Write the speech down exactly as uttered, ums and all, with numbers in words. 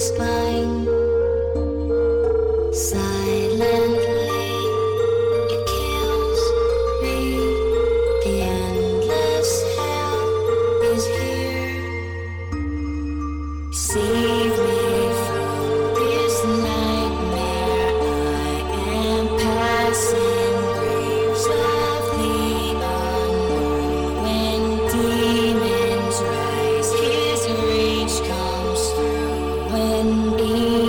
spine. Silently, it kills me. The endless hell is here. Save me from this nightmare. I am passing graves of the unknown. When demons rise, his rage comes through. When